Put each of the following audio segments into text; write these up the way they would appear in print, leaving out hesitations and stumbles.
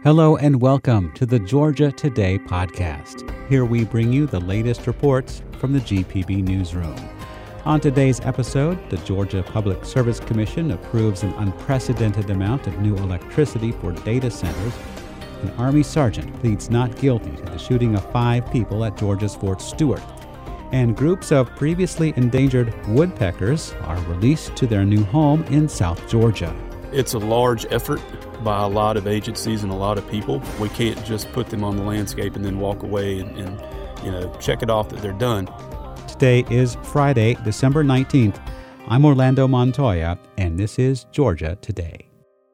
Hello and welcome to the Georgia Today podcast. Here we bring you the latest reports from the GPB newsroom. On today's episode, the Georgia Public Service Commission approves an unprecedented amount of new electricity for data centers. An Army sergeant pleads not guilty to the shooting of 5 people at Georgia's Fort Stewart. And groups of previously endangered woodpeckers are released to their new home in South Georgia. It's a large effort by a lot of agencies and a lot of people. We can't just put them on the landscape and then walk away and check it off that they're done. Today is Friday, December 19th. I'm Orlando Montoya, and this is Georgia Today.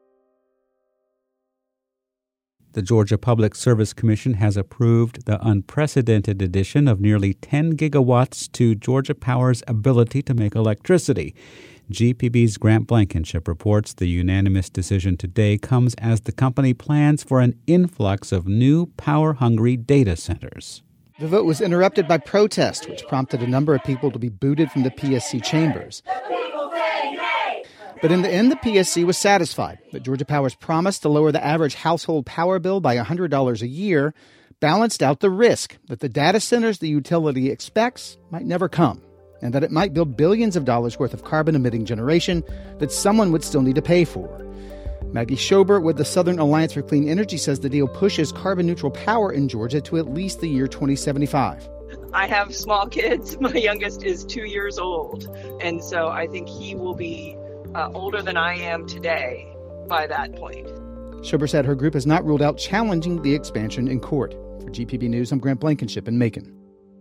The Georgia Public Service Commission has approved the unprecedented addition of nearly 10 gigawatts to Georgia Power's ability to make electricity. GPB's Grant Blankenship reports the unanimous decision today comes as the company plans for an influx of new power-hungry data centers. The vote was interrupted by protest, which prompted a number of people to be booted from the PSC chambers. But in the end, the PSC was satisfied that Georgia Power's promise to lower the average household power bill by $100 a year balanced out the risk that the data centers the utility expects might never come, and that it might build billions of dollars worth of carbon-emitting generation that someone would still need to pay for. Maggie Schober with the Southern Alliance for Clean Energy says the deal pushes carbon-neutral power in Georgia to at least the year 2075. I have small kids. My youngest is 2 years old, and so I think he will be older than I am today by that point. Schober said her group has not ruled out challenging the expansion in court. For GPB News, I'm Grant Blankenship in Macon.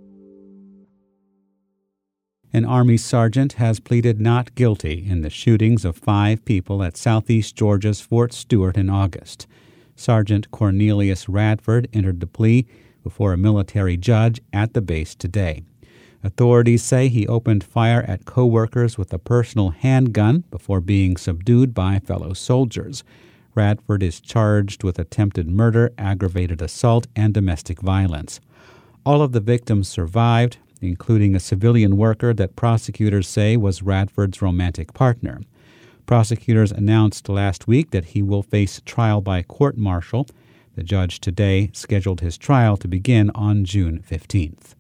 An Army sergeant has pleaded not guilty in the shootings of 5 people at Southeast Georgia's Fort Stewart in August. Sergeant Cornelius Radford entered the plea before a military judge at the base today. Authorities say he opened fire at co-workers with a personal handgun before being subdued by fellow soldiers. Radford is charged with attempted murder, aggravated assault, and domestic violence. All of the victims survived, including a civilian worker that prosecutors say was Radford's romantic partner. Prosecutors announced last week that he will face trial by court-martial. The judge today scheduled his trial to begin on June 15th.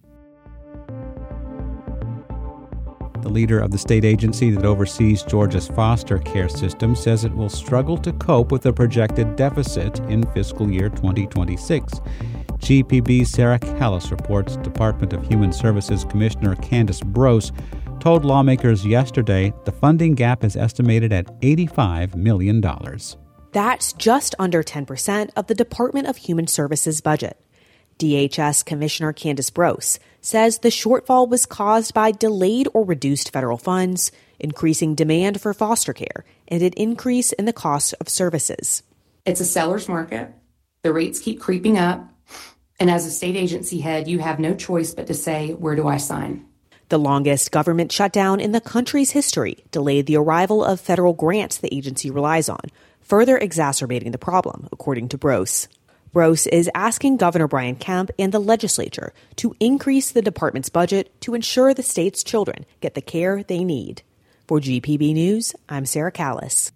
The leader of the state agency that oversees Georgia's foster care system says it will struggle to cope with a projected deficit in fiscal year 2026. GPB's Sarah Callis reports Department of Human Services Commissioner Candace Brose told lawmakers yesterday the funding gap is estimated at $85 million. That's just under 10% of the Department of Human Services budget. DHS Commissioner Candace Brose says the shortfall was caused by delayed or reduced federal funds, increasing demand for foster care, and an increase in the cost of services. It's a seller's market. The rates keep creeping up. And as a state agency head, you have no choice but to say, where do I sign? The longest government shutdown in the country's history delayed the arrival of federal grants the agency relies on, further exacerbating the problem, according to Brose. Brose is asking Governor Brian Kemp and the legislature to increase the department's budget to ensure the state's children get the care they need. For GPB News, I'm Sarah Callis.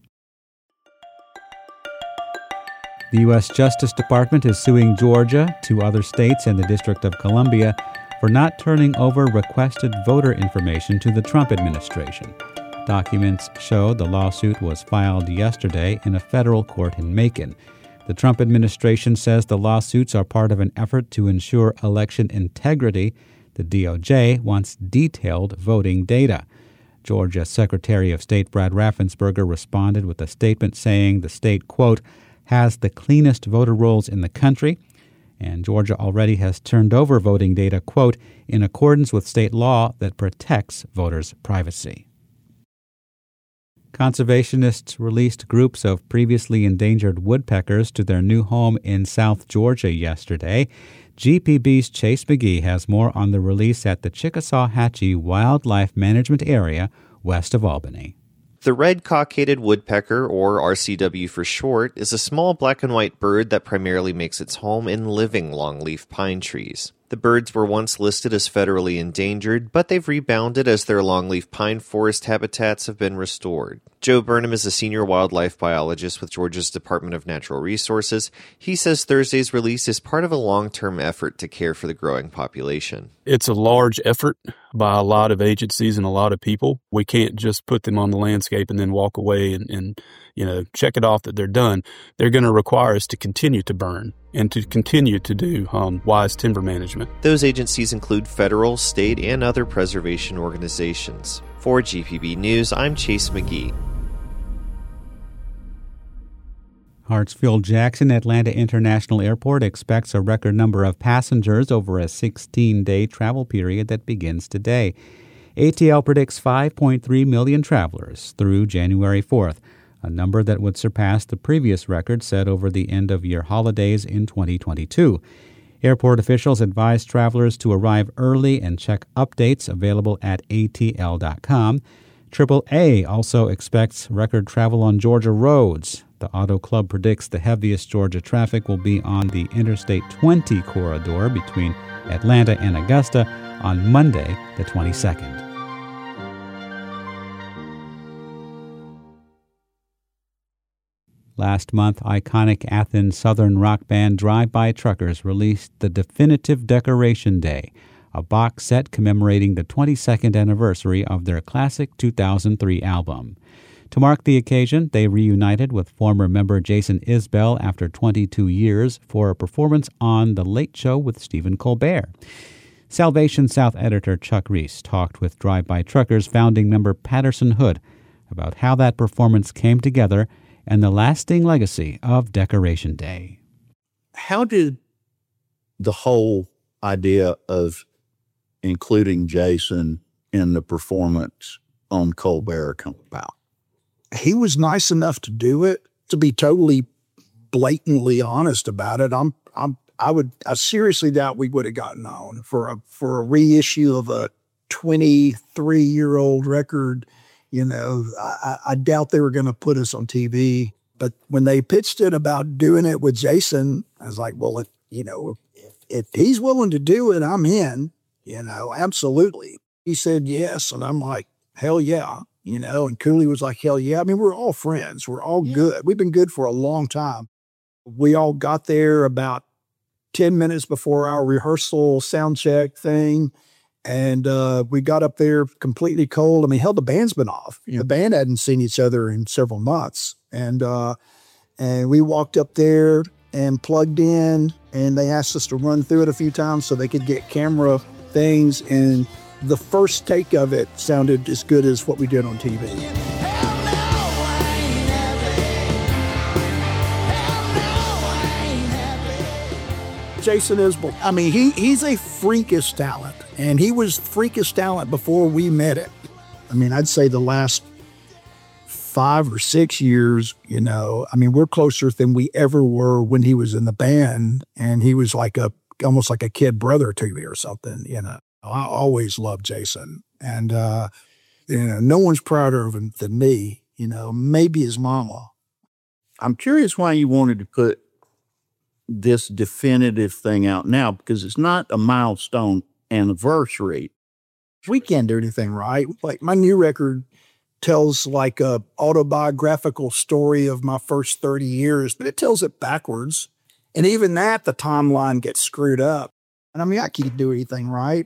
The U.S. Justice Department is suing Georgia, 2 other states, and the District of Columbia for not turning over requested voter information to the Trump administration. Documents show the lawsuit was filed yesterday in a federal court in Macon. The Trump administration says the lawsuits are part of an effort to ensure election integrity. The DOJ wants detailed voting data. Georgia Secretary of State Brad Raffensperger responded with a statement saying the state, quote, has the cleanest voter rolls in the country, and Georgia already has turned over voting data, quote, in accordance with state law that protects voters' privacy. Conservationists released groups of previously endangered woodpeckers to their new home in South Georgia yesterday. GPB's Chase McGee has more on the release at the Chickasaw-Hatchie Wildlife Management Area west of Albany. The red-cockaded woodpecker, or RCW for short, is a small black and white bird that primarily makes its home in living longleaf pine trees. The birds were once listed as federally endangered, but they've rebounded as their longleaf pine forest habitats have been restored. Joe Burnham is a senior wildlife biologist with Georgia's Department of Natural Resources. He says Thursday's release is part of a long-term effort to care for the growing population. It's a large effort by a lot of agencies and a lot of people. We can't just put them on the landscape and then walk away and check it off that they're done. They're going to require us to continue to burn and to continue to do wise timber management. Those agencies include federal, state, and other preservation organizations. For GPB News, I'm Chase McGee. Hartsfield-Jackson Atlanta International Airport expects a record number of passengers over a 16-day travel period that begins today. ATL predicts 5.3 million travelers through January 4th, a number that would surpass the previous record set over the end-of-year holidays in 2022. Airport officials advise travelers to arrive early and check updates available at atl.com. AAA also expects record travel on Georgia roads. The Auto Club predicts the heaviest Georgia traffic will be on the Interstate 20 corridor between Atlanta and Augusta on Monday, the 22nd. Last month, iconic Athens Southern rock band Drive-By Truckers released the definitive Decoration Day, a box set commemorating the 22nd anniversary of their classic 2003 album. To mark the occasion, they reunited with former member Jason Isbell after 22 years for a performance on The Late Show with Stephen Colbert. Salvation South editor Chuck Reese talked with Drive-By Truckers founding member Patterson Hood about how that performance came together and the lasting legacy of Decoration Day. How did the whole idea of including Jason in the performance on Colbert come about? He was nice enough to do it. To be totally blatantly honest about it, I seriously doubt we would have gotten on for a reissue of a 23-year-old record. I doubt they were going to put us on TV. But when they pitched it about doing it with Jason, I was like, well, if he's willing to do it, I'm in. Absolutely. He said yes, and I'm like, hell yeah. And Cooley was like, hell yeah. I mean, we're all friends. We're all good. We've been good for a long time. We all got there about 10 minutes before our rehearsal sound check thing. And we got up there completely cold. I mean, hell, the band's been off. The band hadn't seen each other in several months. And we walked up there and plugged in, and they asked us to run through it a few times so they could get camera things. And the first take of it sounded as good as what we did on TV. Jason Isbell, I mean, he's a freakish talent, and he was freakish talent before we met him. I mean, I'd say the last 5 or 6 years, I mean, we're closer than we ever were when he was in the band, and he was almost like a kid brother to me or something, I always loved Jason, and, no one's prouder of him than me, maybe his mama. I'm curious why you wanted to put this definitive thing out now, because it's not a milestone anniversary. We can't do anything right. Like, my new record tells like a autobiographical story of my first 30 years, but it tells it backwards. And even that, the timeline gets screwed up. And I mean, I can't do anything right.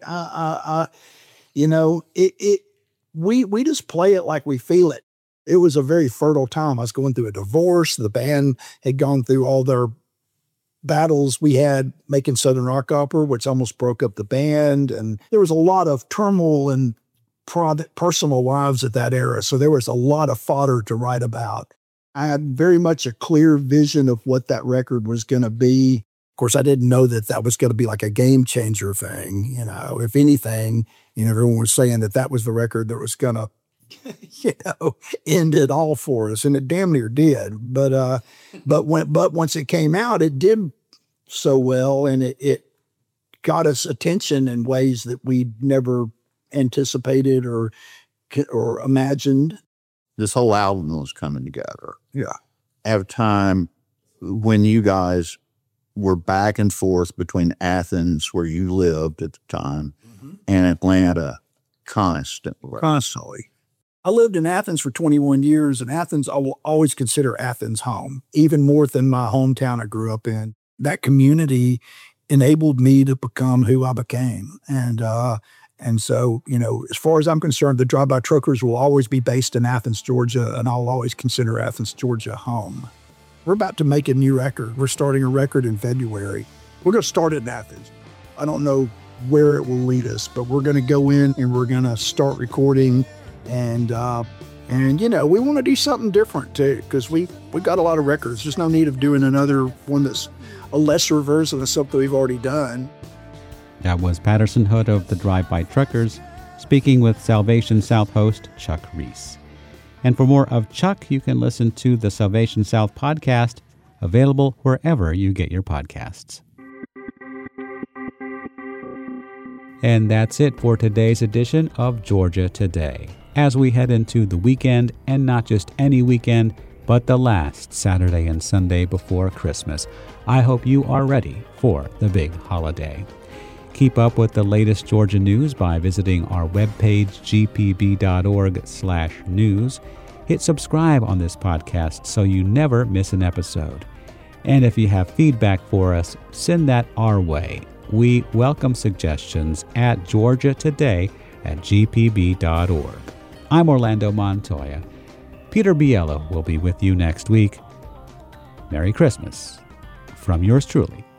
We just play it like we feel it. It was a very fertile time. I was going through a divorce. The band had gone through all their battles we had making Southern Rock Opera, which almost broke up the band. And there was a lot of turmoil in personal lives at that era. So there was a lot of fodder to write about. I had very much a clear vision of what that record was going to be. Of course, I didn't know that was going to be like a game changer thing. If anything, everyone was saying that was the record that was going to, end it all for us. And it damn near did. But once it came out, it did so well, and it got us attention in ways that we'd never anticipated or imagined. This whole album was coming together. Yeah. At a time when you guys were back and forth between Athens, where you lived at the time, and Atlanta constantly. I lived in Athens for 21 years, and Athens, I will always consider Athens home, even more than my hometown I grew up in. That community enabled me to become who I became. And so, as far as I'm concerned, the Drive-By Truckers will always be based in Athens, Georgia, and I'll always consider Athens, Georgia home. We're about to make a new record. We're starting a record in February. We're going to start it in Athens. I don't know where it will lead us, but we're going to go in and we're going to start recording. And we want to do something different too, because we got a lot of records. There's no need of doing another one that's a lesser version of something we've already done. That was Patterson Hood of the Drive-By Truckers speaking with Salvation South host Chuck Reese. And for more of Chuck, you can listen to the Salvation South podcast, available wherever you get your podcasts. And that's it for today's edition of Georgia Today. As we head into the weekend, and not just any weekend, but the last Saturday and Sunday before Christmas, I hope you are ready for the big holiday. Keep up with the latest Georgia news by visiting our webpage, gpb.org/news. Hit subscribe on this podcast so you never miss an episode. And if you have feedback for us, send that our way. We welcome suggestions at georgiatoday@gpb.org. I'm Orlando Montoya. Peter Biello will be with you next week. Merry Christmas from yours truly,